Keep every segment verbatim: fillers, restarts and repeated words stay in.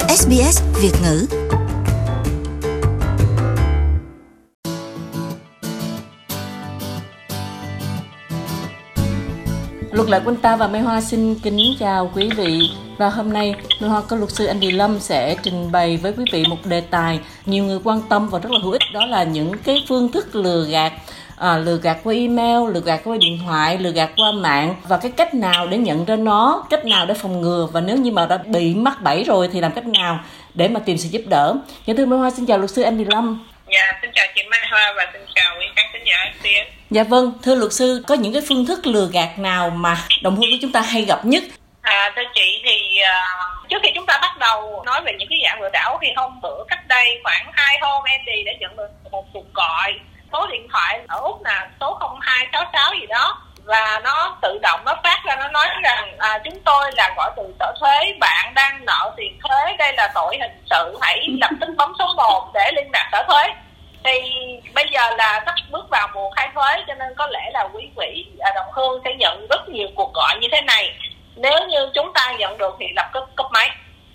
ét bê ét Việt ngữ. Luật lệ Quanh Ta và Mai Hoa xin kính chào quý vị. Và hôm nay, Mai Hoa có luật sư Anh Địa Lâm sẽ trình bày với quý vị một đề tài nhiều người quan tâm và rất là hữu ích, đó là những cái phương thức lừa gạt. À, lừa gạt qua email, lừa gạt qua điện thoại, lừa gạt qua mạng, và cái cách nào để nhận ra nó, cách nào để phòng ngừa, và nếu như mà đã bị mắc bẫy rồi thì làm cách nào để mà tìm sự giúp đỡ. Dạ thưa Mai Hoa, xin chào luật sư Anh Địa Lâm. Dạ, xin chào chị Mai Hoa và xin chào quý khán thính giả ét bê ét. Dạ vâng, thưa luật sư, có những cái phương thức lừa gạt nào mà đồng hương của chúng ta hay gặp nhất? À, thưa chị thì uh, trước khi chúng ta bắt đầu nói về những cái dạng lừa đảo thì hôm bữa cách đây khoảng hai hôm em đi đã nhận được một cuộc gọi số điện thoại ở Úc là số không hai sáu sáu gì đó, và nó tự động nó phát ra, nó nói rằng à, chúng tôi là gọi từ sở thuế, bạn đang nợ tiền thuế, đây là tội hình sự, hãy lập tức bấm số một để liên lạc sở thuế. Thì bây giờ là sắp bước vào mùa khai thuế, cho nên có lẽ là quý vị à, đồng hương sẽ nhận rất nhiều cuộc gọi như thế này. Nếu như chúng ta nhận được thì lập tức cúp máy.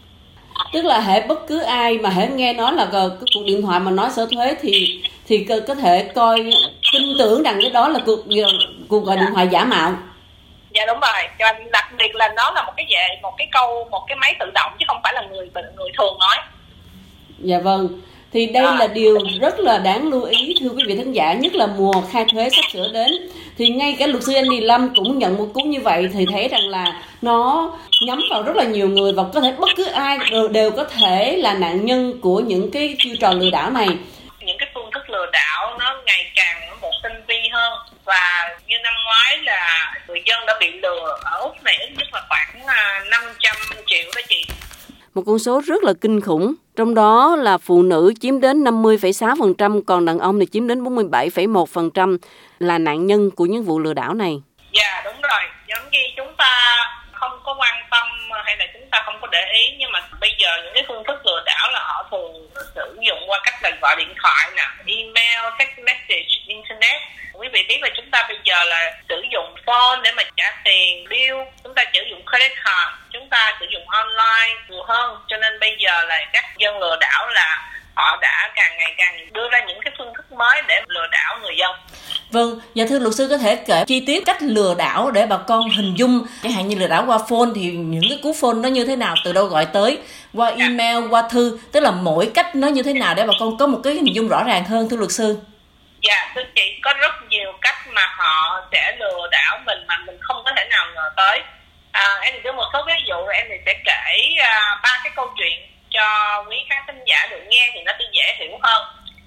Tức là hễ bất cứ ai mà hễ nghe nói là cái cuộc điện thoại mà nói sở thuế thì thì có thể coi tin tưởng rằng cái đó là cuộc cuộc gọi điện thoại giả mạo. Dạ đúng rồi, và đặc biệt là nó là một cái về một cái câu một cái máy tự động chứ không phải là người người thường nói. Dạ vâng. Thì đây là điều rất là đáng lưu ý thưa quý vị khán giả, nhất là mùa khai thuế sắp sửa đến. Thì ngay cả luật sư Anh Địa Lâm cũng nhận một cú như vậy, thì thấy rằng là nó nhắm vào rất là nhiều người, và có thể bất cứ ai đều có thể là nạn nhân của những cái chiêu trò lừa đảo này. Những cái phương thức lừa đảo nó ngày càng một tinh vi hơn, và như năm ngoái là người dân đã bị lừa ở Úc này ít nhất là khoảng năm trăm triệu đó chị. Một con số rất là kinh khủng, trong đó là phụ nữ chiếm đến năm mươi phẩy sáu phần trăm, còn đàn ông thì chiếm đến bốn mươi bảy phẩy một phần trăm là nạn nhân của những vụ lừa đảo này. Dạ đúng rồi, giống như chúng ta không có quan tâm hay là chúng ta không có để ý, nhưng mà bây giờ những cái phương thức lừa đảo là họ thường sử dụng qua cách là gọi điện thoại nè, email, text message, internet. Quý vị biết là chúng ta bây giờ là sử dụng phone để mà trả tiền, bill, chúng ta sử dụng credit card, chúng ta sử dụng online nhiều hơn, cho nên bây giờ là các dân lừa đảo là họ đã càng ngày càng đưa ra những cái phương thức mới để lừa đảo người dân. Vâng, và thưa luật sư có thể kể chi tiết cách lừa đảo để bà con hình dung, chẳng hạn như lừa đảo qua phone thì những cái cú phone nó như thế nào, từ đâu gọi tới, qua email, qua thư, tức là mỗi cách nó như thế nào để bà con có một cái hình dung rõ ràng hơn thưa luật sư. Dạ, thưa chị, có rất nhiều cách mà họ sẽ lừa đảo mình mà mình không có thể nào ngờ tới. À, em đưa một số ví dụ rồi em sẽ kể à, ba cái câu chuyện cho quý khán thính giả được nghe thì nó sẽ dễ hiểu hơn.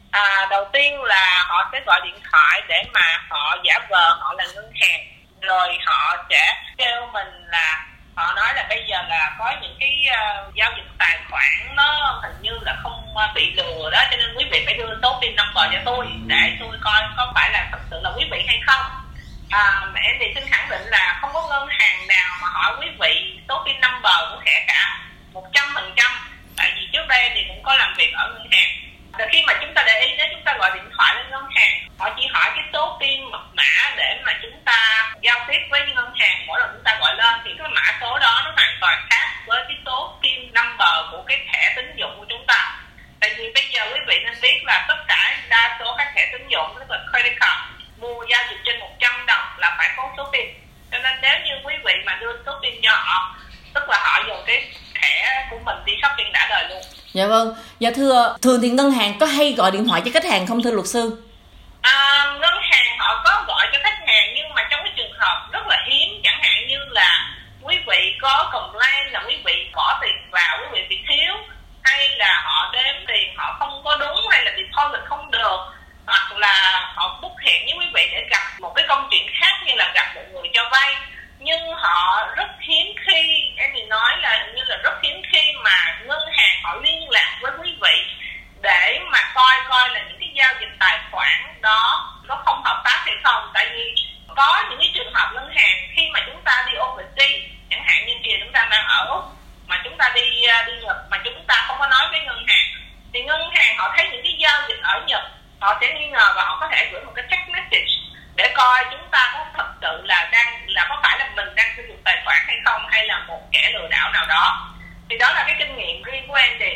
À, đầu tiên là họ sẽ gọi điện thoại để mà họ giả vờ họ là ngân hàng, rồi họ sẽ kêu mình là họ nói là bây giờ là có những cái uh, giao dịch tài khoản nó hình như là không uh, bị lừa đó, cho nên quý vị phải đưa số pin number cho tôi để tôi coi có phải là thật sự là quý vị hay không. À, mà em thì xin khẳng định là không có ngân hàng nào mà hỏi quý vị số pin number của thẻ cả, một trăm phần trăm. Tại vì trước đây thì cũng có làm việc ở ngân hàng. Và khi mà chúng ta để ý, nếu chúng ta gọi điện thoại lên ngân hàng, họ chỉ hỏi cái số pin mật mã để mà chúng ta giao tiếp với ngân hàng mỗi lần chúng ta gọi lên, thì cái mã số đó nó hoàn toàn khác với cái số pin number của cái thẻ tín dụng của chúng ta. Tại vì bây giờ quý vị nên biết là tất cả đa số các thẻ tín dụng, tức là credit card, mua giao dịch trên một trăm đồng là phải có số pin. Cho nên nếu như quý vị mà đưa số pin cho họ, tức là họ dùng cái thẻ của mình đi shopping đã đời luôn. Dạ vâng. Dạ thưa, thường thì ngân hàng có hay gọi điện thoại cho khách hàng không thưa luật sư? À, ngân hàng họ có gọi cho khách hàng, nhưng mà trong cái trường hợp rất là hiếm, chẳng hạn như là quý vị có complain là quý vị bỏ tiền vào, quý vị bị thiếu, hay là họ đếm tiền họ không có đúng, hay là deposit không được, hoặc là họ book hẹn với quý vị để gặp một cái công chuyện khác như là gặp một người cho vay, nhưng họ rất hiếm khi, em thì nói là hình như là rất hiếm khi mà ngân hàng họ liên lạc với quý vị để mà coi coi là những cái giao dịch tài khoản đó nó không hợp pháp hay không. Tại vì có những cái trường hợp ngân hàng khi mà chúng ta đi overseas, chẳng hạn như kia chúng ta đang ở Úc mà chúng ta đi đi Nhật mà chúng ta không có nói với ngân hàng, thì ngân hàng họ thấy những cái giao dịch ở Nhật, họ sẽ nghi ngờ và họ có thể gửi một cái text message để coi chúng ta có thật sự là đang là có phải là mình đang sử dụng tài khoản hay không, hay là một kẻ lừa đảo nào đó. Thì đó là cái kinh nghiệm riêng của em, thì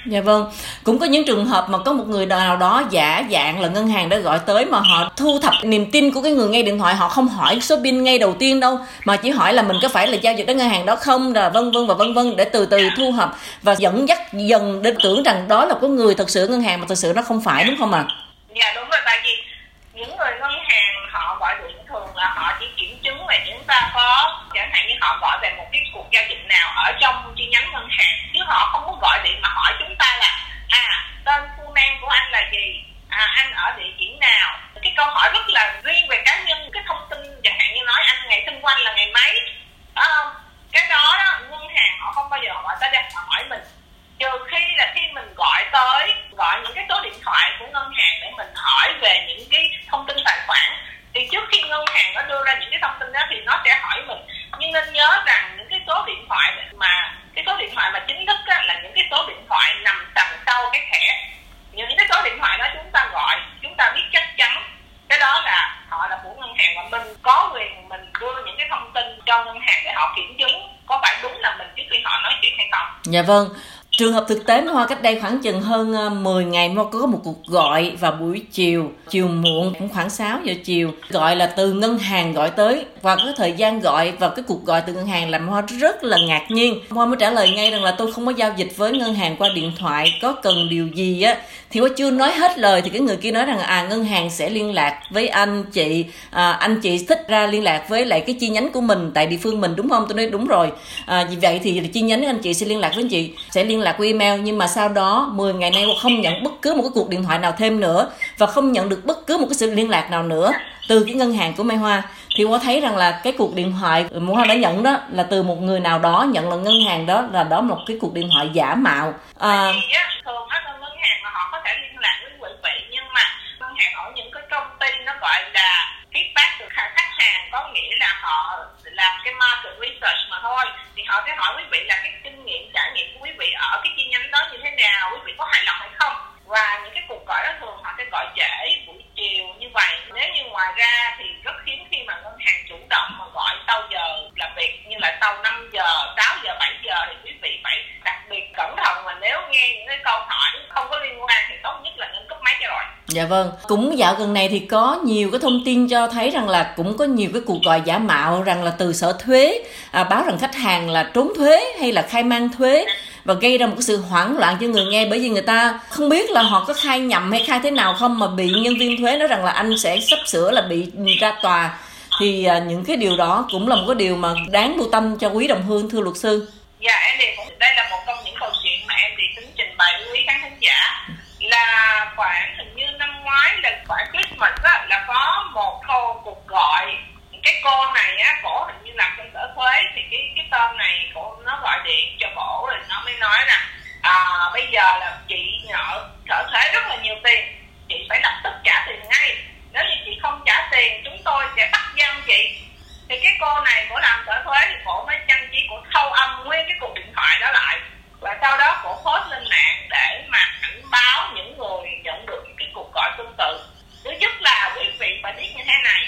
Dạ vâng, cũng có những trường hợp mà có một người nào đó giả dạng là ngân hàng đã gọi tới mà họ thu thập niềm tin của cái người nghe điện thoại, họ không hỏi số pin ngay đầu tiên đâu, mà chỉ hỏi là mình có phải là giao dịch đến ngân hàng đó không, là vân vân và vân vân, để từ từ thu thập và dẫn dắt dần đến tưởng rằng đó là có người thật sự ngân hàng mà thật sự nó không phải, đúng không ạ? À? Dạ đúng rồi, tại vì những người ngân hàng họ gọi điện thường là họ chỉ kiểm chứng về chúng ta có, chẳng hạn như họ gọi về một cái cuộc giao dịch nào ở trong chi nhánh ngân hàng, chứ họ không có gọi điện mà hỏi chúng ta là à tên fullname của anh là gì, à anh ở địa chỉ nào. Cái câu hỏi rất là riêng về cá nhân, cái thông tin chẳng hạn như nói anh ngày sinh của anh là ngày mấy, đó không? Cái đó đó ngân hàng họ không bao giờ gọi tới đây họ hỏi mình, trừ khi là khi mình gọi tới gọi những cái số điện thoại của ngân hàng để mình hỏi về những cái thông tin tài khoản, thì trước khi ngân hàng nó đưa ra những cái thông tin đó thì nó sẽ hỏi mình. Nhưng nên nhớ rằng những cái số điện thoại mà cái số điện thoại mà chính thức á, là những cái số điện thoại nằm đằng sau cái thẻ. Những cái số điện thoại đó chúng ta gọi, chúng ta biết chắc chắn cái đó là họ là của ngân hàng, và mình có quyền mình đưa những cái thông tin cho ngân hàng để họ kiểm chứng có phải đúng là mình trước khi họ nói chuyện hay không. Dạ vâng. Trường hợp thực tế Hoa cách đây khoảng chừng hơn mười ngày Hoa có một cuộc gọi vào buổi chiều, chiều muộn, cũng khoảng sáu giờ chiều, gọi là từ ngân hàng gọi tới, và cái thời gian gọi và cái cuộc gọi từ ngân hàng làm Hoa rất là ngạc nhiên. Hoa mới trả lời ngay rằng là tôi không có giao dịch với ngân hàng qua điện thoại, có cần điều gì á thì Hoa chưa nói hết lời thì cái người kia nói rằng à ngân hàng sẽ liên lạc với anh chị, à, anh chị thích ra liên lạc với lại cái chi nhánh của mình tại địa phương mình, đúng không? Tôi nói đúng rồi. À, vì vậy thì chi nhánh anh chị sẽ liên lạc với anh chị, sẽ liên lạc qua email. Nhưng mà sau đó mười ngày nay không nhận bất cứ một cái cuộc điện thoại nào thêm nữa, và không nhận được bất cứ một cái sự liên lạc nào nữa từ cái ngân hàng của Mai Hoa. Thì Hoa thấy rằng là cái cuộc điện thoại mà Hoa đã nhận đó là từ một người nào đó nhận là ngân hàng, đó là đó một cái cuộc điện thoại giả mạo. À, thường á ngân hàng mà họ có thể liên lạc với quý vị, nhưng mà ngân hàng ở những cái công ty nó gọi là feedback từ khách hàng, có nghĩa là họ làm cái market research mà thôi, thì họ sẽ hỏi quý vị là cái kinh nghiệm trải nghiệm của quý vị ở cái chi nhánh đó như thế nào, quý vị có hài lòng hay không. Và những cái cuộc gọi đó thường họ sẽ gọi trễ buổi chiều như vậy. Nếu như ngoài ra thì rất hiếm khi mà ngân hàng chủ động mà gọi sau giờ làm việc, như là sau năm giờ, sáu giờ, bảy giờ thì quý vị phải đặc biệt cẩn thận, mà nếu nghe những cái câu hỏi không có liên quan thì tốt nhất là nên cúp máy cho rồi. Dạ vâng, cũng dạo gần này thì có nhiều cái thông tin cho thấy rằng là cũng có nhiều cái cuộc gọi giả mạo rằng là từ sở thuế à, báo rằng khách hàng là trốn thuế hay là khai man thuế, và gây ra một cái sự hoảng loạn cho người nghe, bởi vì người ta không biết là họ có khai nhầm hay khai thế nào không, mà bị nhân viên thuế nói rằng là anh sẽ sắp sửa là bị ra tòa. Thì à, những cái điều đó cũng là một cái điều mà đáng lưu tâm cho quý đồng hương, thưa luật sư. Dạ em thì đây là một trong những câu chuyện mà em thì tính trình bày với quý khán thính giả, là khoảng hình như năm ngoái là khoảng Christmas á, là có một cô cuộc gọi. Cái cô này á, cổ hình như làm trong sở thuế, thì cái cái tên này cổ nó gọi điện cho cổ rồi nó mới nói rằng à, bây giờ là chị nợ sở thuế rất là nhiều tiền, chị phải lập tức trả tiền ngay, nếu như chị không trả tiền chúng tôi sẽ bắt giam chị. Thì cái cô này cổ làm sở thuế thì cổ mới chăm chỉ, cổ thâu âm nguyên cái cuộc điện thoại đó lại, và sau đó cổ post lên mạng để mà cảnh báo những người nhận được những cái cuộc gọi tương tự. Thứ nhất là quý vị phải biết như thế này,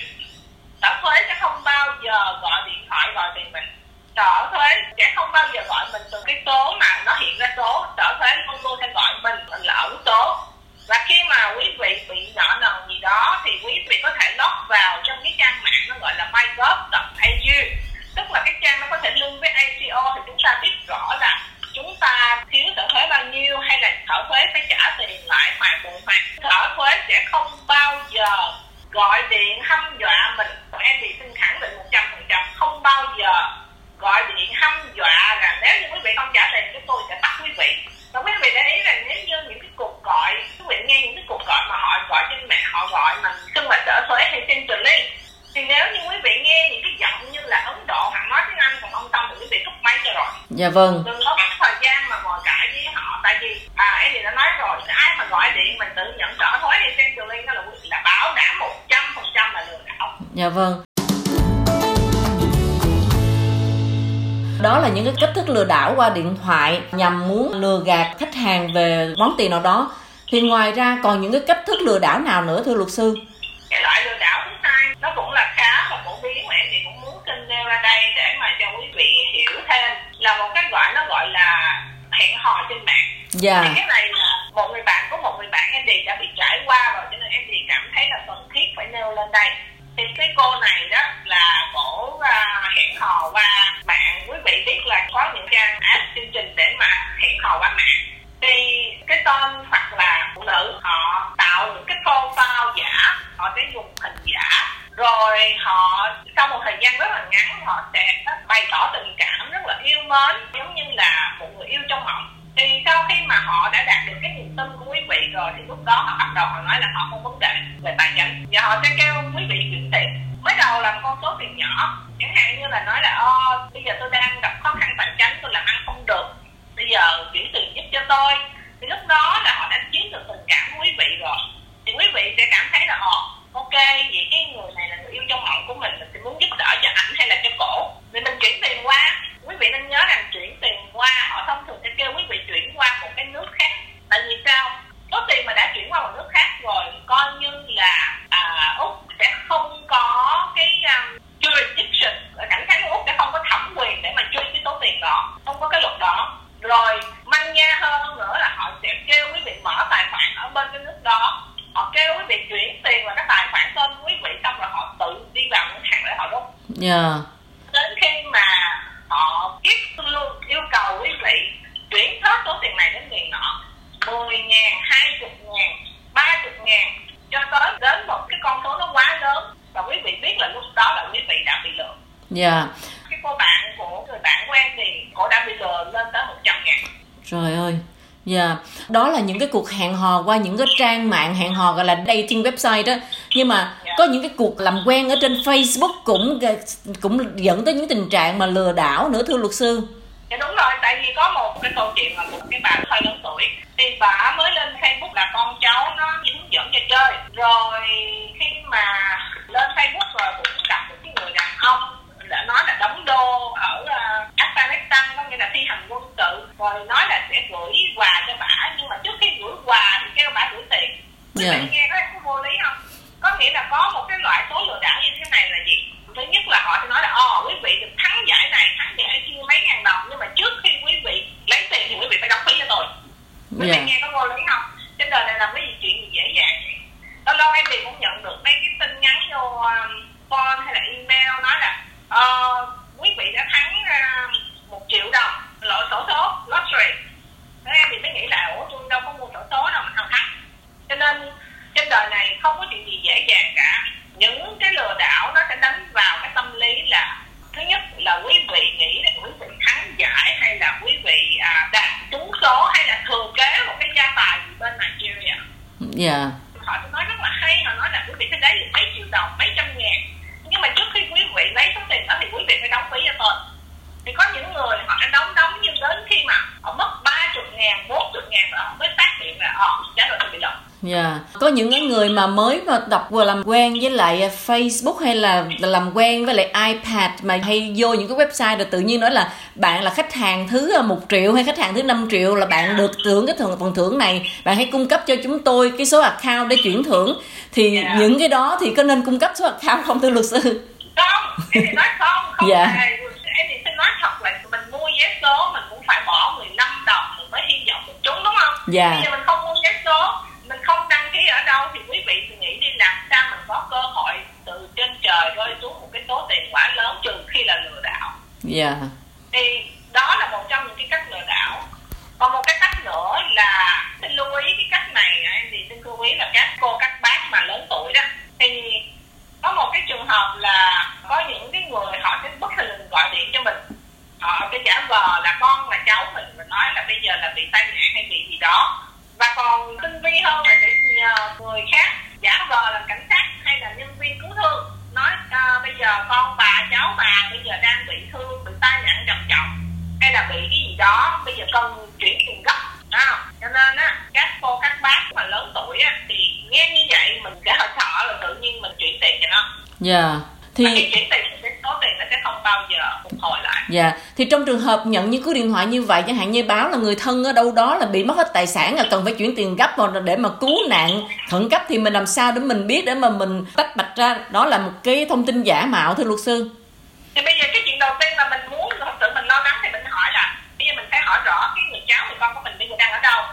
sở thuế sẽ không bao giờ gọi điện thoại gọi tiền mình. Sở thuế sẽ không bao giờ gọi mình từ cái số mà nó hiện ra số. Sở thuế luôn luôn sẽ gọi mình là ẩn số. Và khi mà quý vị bị nợ nần gì đó thì quý vị có thể log vào trong cái trang mạng nó gọi là mygov chấm a u, tức là cái trang nó có thể link với a xê o, thì chúng ta biết rõ là chúng ta thiếu sở thuế bao nhiêu, hay là sở thuế phải trả tiền lại hoàn bồi hoàn. Sở thuế sẽ không bao giờ gọi điện hăm dọa mình. Còn em thì xin khẳng định một trăm phần trăm không bao giờ gọi điện hăm dọa rằng nếu như quý vị không trả tiền chúng tôi sẽ bắt quý vị. Và quý vị để ý là nếu như những cái cuộc gọi, quý vị nghe những cái cuộc gọi mà họ gọi trên mạng, họ gọi mà xưng là sở thuế hay Centrelink, thì nếu như quý vị nghe những cái giọng như là Ấn Độ hoặc nói tiếng Anh còn không xong thì quý vị cúp máy cho rồi. Dạ vâng. Đừng có mất thời gian mà ngồi cãi với họ, tại vì à em thì đã nói rồi, ai mà gọi điện mình tự nhận sở thuế hay Centrelink đó là quý vị là bảo đảm một trăm phần trăm là lừa đảo. Dạ vâng. Đó là những cái cách thức lừa đảo qua điện thoại nhằm muốn lừa gạt khách hàng về món tiền nào đó. Thì ngoài ra còn những cái cách thức lừa đảo nào nữa thưa luật sư? Cái loại lừa đảo thứ hai nó cũng là khá là phổ biến mà em thì cũng muốn xin nêu ra đây để mà cho quý vị hiểu thêm, là một cái gọi nó gọi là hẹn hò trên mạng. Dạ. Thì cái này là một người bạn của một người bạn Andy đã bị trải qua rồi, cho nên Andy cảm thấy là cần thiết phải nêu lên đây. Thì cái cô này đó là cổ uh, hẹn hò qua mạng. Quý vị biết là có những trang app chương trình để mà hẹn hò qua mạng. Thì cái tên hoặc là phụ nữ họ tạo những cái profile giả, họ sẽ dùng hình giả, rồi họ sau một thời gian rất là ngắn họ sẽ bày tỏ tình cảm rất là yêu mến, giống như là một người yêu trong mộng. Thì sau khi mà họ đã đạt được cái niềm tin của quý vị rồi thì lúc đó họ bắt đầu họ nói là họ không vấn đề về tài chính và họ sẽ kêu quý vị chuyển tiền. Mới đầu là con số tiền nhỏ, chẳng hạn như là nói là ô bây giờ tôi đang gặp khó khăn tài chính, tôi làm ăn không được, bây giờ chuyển tiền giúp cho tôi. Thì lúc đó là họ đã chiếm được tình cảm của quý vị rồi, thì quý vị sẽ cảm thấy là ồ ok, vậy cái người này là người yêu trong mộng của mình, mình sẽ muốn giúp đỡ cho ảnh hay là cho cổ, thì mình chuyển tiền qua. Quý vị nên nhớ rằng chuyển tiền qua, họ thông thường sẽ kêu quý vị chuyển qua một cái nước khác. Tại vì sao? Số tiền mà đã chuyển qua một nước khác rồi coi như là à, Úc sẽ không có cái um, jurisdiction, cảnh sát của Úc sẽ không có thẩm quyền để mà truy cái số tiền đó, không có cái luật đó. Rồi manh nha hơn nữa là họ sẽ kêu quý vị mở tài khoản ở bên cái nước đó, họ kêu quý vị chuyển tiền vào cái tài khoản tên quý vị, xong rồi họ tự đi vào ngân hàng để họ rút. Dạ. Đến khi mà họ tiếp luôn yêu cầu quý vị chuyển hết số tiền này đến người nọ, mười ngàn, hai mươi ngàn, ba mươi ngàn, cho tới đến một cái con số nó quá lớn, và quý vị biết là lúc đó là quý vị đã bị lừa. Dạ. Cái cô bạn của người bạn của em thì cô đã bị lừa lên tới một trăm ngàn. Trời ơi. Dạ, yeah. Đó là những cái cuộc hẹn hò qua những cái trang mạng hẹn hò gọi là dating website đó. Nhưng mà yeah. có những cái cuộc làm quen ở trên Facebook cũng cũng dẫn tới những tình trạng mà lừa đảo nữa, thưa luật sư. Dạ đúng rồi, tại vì có một cái câu chuyện là một cái bạn hơi lớn tuổi, thì bà mới lên Facebook là con cháu nó hướng dẫn cho chơi. Rồi khi mà lên Facebook rồi cũng gặp một cái người đàn ông đã nói là đóng đô ở uh, Afghanistan, có nghĩa là thi hành quân sự, rồi nói là sẽ gửi quà cho bả, nhưng mà trước khi gửi quà thì kêu bả gửi tiền. Quý vị nghe có có vô lý không? Có nghĩa là có một cái loại số lừa đảo như thế này là gì? Thứ nhất là họ sẽ nói là ồ quý vị được thắng giải này, thắng giải kia mấy ngàn đồng, nhưng mà trước khi quý vị lấy tiền thì quý vị phải đóng phí cho tôi. Quý vị nghe có vô lý không? Trên đời này làm cái gì chuyện gì dễ dàng vậy? Lâu lâu em thì cũng nhận được mấy cái tin nhắn vô um, phone hay là email nói là uh, quý vị đã thắng uh, một triệu đồng loại xổ số lottery. Thế em thì mới nghĩ là ủa tôi đâu có mua xổ số đâu mà sao thắng. Cho nên trên đời này không có chuyện gì dễ dàng cả. Những cái lừa đảo nó sẽ đánh vào cái tâm lý là thứ nhất là quý vị nghĩ là quý vị thắng giải, hay là quý vị à, đạt trúng số, hay là thừa kế một cái gia tài gì bên Nigeria. Dạ. Yeah. Họ sẽ nói rất là hay, họ nói là quý vị sẽ lấy được mấy triệu đồng, mấy trăm ngàn, nhưng mà trước khi quý vị lấy số tiền đó thì quý vị phải đóng phí cho tôi. Thì có những người họ đã đóng đóng nhưng đến khi mà họ mất ba mươi ngàn, bốn mươi ngàn rồi họ mới phát hiện là ờ, giá rồi tôi bị lừa. Dạ. Yeah. Có những cái người mà mới mà đọc vừa làm quen với lại Facebook hay là làm quen với lại iPad mà hay vô những cái website rồi tự nhiên nói là bạn là khách hàng thứ một triệu hay khách hàng thứ năm triệu là bạn được thưởng cái phần thưởng này, bạn hãy cung cấp cho chúng tôi cái số account để chuyển thưởng. Thì yeah. những cái đó thì có nên cung cấp số account không, thưa luật sư? Không, em thì nói không, không dạ. Hề. Em thì xin nói thật là mình mua vé số mình cũng phải bỏ mười lăm đồng mình mới hy vọng mình trúng, đúng không? Dạ. Bây giờ mình không mua vé số, mình không đăng ký ở đâu thì quý vị nghĩ đi làm sao mình có cơ hội từ trên trời rơi xuống một cái số tiền quá lớn, trừ khi là lừa đảo. Dạ. Yeah. Thì đó là một trong những cái cách lừa đảo. Còn một cái cách nữa là xin lưu ý cái cách này, em thì xin lưu ý là các cô các bác mà lớn tuổi đó, thì có một cái trường hợp là có những cái người họ sẽ bất thình gọi điện cho mình, họ sẽ giả vờ là con là cháu mình và nói là bây giờ là bị tai nạn hay bị gì đó, và còn tinh vi hơn là để nhờ người khác giả vờ là cảnh sát hay là nhân viên cứu thương, nói à, bây giờ con bà cháu bà bây giờ đang bị thương, bị tai nạn trầm trọng hay là bị cái gì đó, bây giờ cần chuyển tiền gấp. À, cho nên á các cô các bác mà lớn tuổi á thì nghe như vậy mình sẽ hơi sợ là tự nhiên mình chuyển tiền cho nó. Dạ. Yeah. Thì khi chuyển tiền thì số tiền nó sẽ không bao giờ phục hồi lại. Dạ. Yeah. Thì trong trường hợp nhận những cú điện thoại như vậy, chẳng hạn như báo là người thân ở đâu đó là bị mất hết tài sản, là cần phải chuyển tiền gấp rồi để mà cứu nạn khẩn cấp, thì mình làm sao để mình biết để mà mình tách bạch ra đó là một cái thông tin giả mạo, thưa luật sư? Thì bây giờ cái chuyện đầu tiên mà mình muốn thật sự mình lo lắng thì mình hỏi là bây giờ mình phải hỏi rõ cái người cháu người con của mình bây giờ đang ở đâu.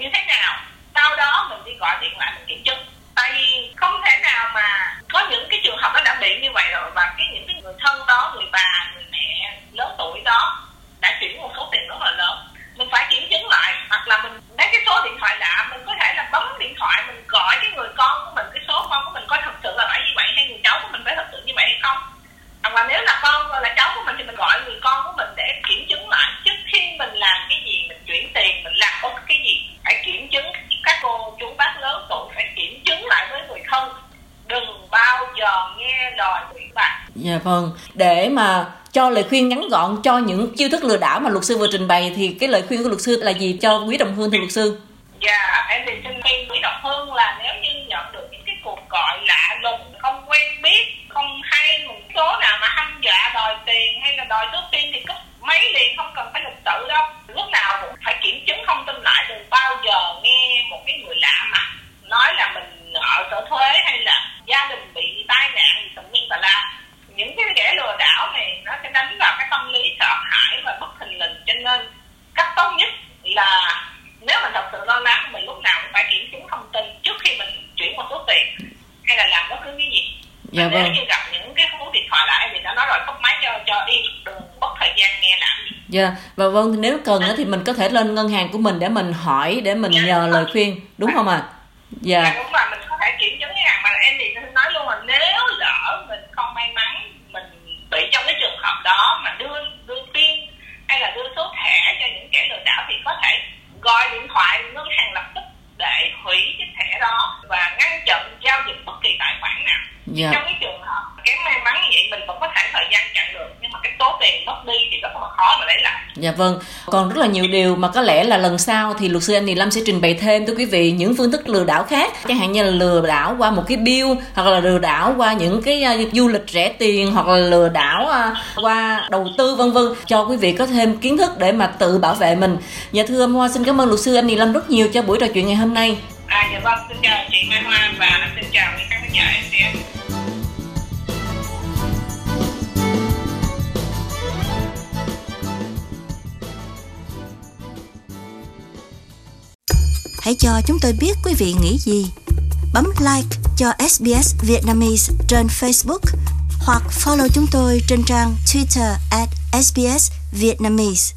như thế nào, sau đó mình đi gọi điện lại mình kiểm chứng. Tại vì không thể nào mà có những cái trường hợp nó đã bị như vậy rồi, và cái những cái người thân đó, người bà, người mẹ lớn tuổi đó đã chuyển một số tiền rất là lớn, mình phải kiểm chứng lại. Hoặc là mình lấy cái số điện thoại lạ, mình có thể là bấm điện thoại mình gọi cái người con của mình, cái số con của mình coi thật sự là phải như vậy, hay người cháu của mình phải thật sự như vậy hay không. Hoặc là nếu là con là cháu của mình thì mình gọi người con của mình để kiểm chứng lại. Trước khi mình làm cái gì, mình chuyển tiền, mình làm bất cái gì, phải kiểm chứng. Các cô chú bác lớn tuổi phải kiểm chứng lại với người thân, đừng bao giờ nghe lời người bạn. Dạ vâng, để mà cho lời khuyên ngắn gọn cho những chiêu thức lừa đảo mà luật sư vừa trình bày thì cái lời khuyên của luật sư là gì cho quý đồng hương thưa luật sư? Dạ, em thì xin khuyên quý đồng hương là nếu như nhận được những cái cuộc gọi lạ lùng, không quen biết, không hay một số nào mà hăm dọa đòi tiền hay là đòi số tiền thì cúp máy liền, không cần phải lịch sự đâu. Lúc nào cũng phải kiểm chứng thông tin lại, đừng bao giờ nghe một cái người lạ mặt nói là mình nợ sở thuế hay là gia đình bị tai nạn gì tùm lum tà la. Những cái kẻ lừa đảo này nó sẽ đánh vào cái tâm lý sợ hãi và bất thình lình, cho nên cách tốt nhất là nếu mình thật sự lo lắng, mình lúc nào cũng phải kiểm chứng thông tin trước khi mình chuyển một số tiền hay là làm bất cứ cái gì. Dạ nếu vâng. như gặp những cái cú điện thoại lại thì đã nói rồi, cúp máy cho cho đi, đừng mất thời gian nghe làm gì. Dạ, và vâng, nếu cần thì mình có thể lên ngân hàng của mình để mình hỏi, để mình nhờ lời khuyên, đúng không ạ? À? Dạ. Dạ đúng rồi, mình có thể kiểm chứng cái hàng, mà em thì nói luôn là nếu lỡ mình không may mắn mình bị trong cái trường hợp đó mà đưa đưa pin hay là đưa số thẻ cho những kẻ lừa đảo thì có thể gọi điện thoại ngân hàng lập tức để hủy cái thẻ đó và ngăn chặn giao dịch bất kỳ tài khoản nào. Dạ. Trong cái trường hợp kém may mắn như vậy mình vẫn có thể thời gian chặn được, nhưng mà cái số tiền mất đi thì rất là khó mà lấy lại. Dạ vâng, còn rất là nhiều điều mà có lẽ là lần sau thì luật sư Anh Điền Lâm sẽ trình bày thêm, thưa quý vị, những phương thức lừa đảo khác, chẳng hạn như là lừa đảo qua một cái bill, hoặc là lừa đảo qua những cái uh, du lịch rẻ tiền, hoặc là lừa đảo uh, qua đầu tư vân vân, cho quý vị có thêm kiến thức để mà tự bảo vệ mình. Dạ thưa em Hoa, xin cảm ơn luật sư Anh Điền Lâm rất nhiều cho buổi trò chuyện ngày hôm nay. À dạ vâng, xin chào chị Mai Hoa và xin chào các khán giả ét bê ét. Hãy cho chúng tôi biết quý vị nghĩ gì. Bấm like cho ét bê ét Vietnamese trên Facebook hoặc follow chúng tôi trên trang Twitter at ét bê ét Vietnamese.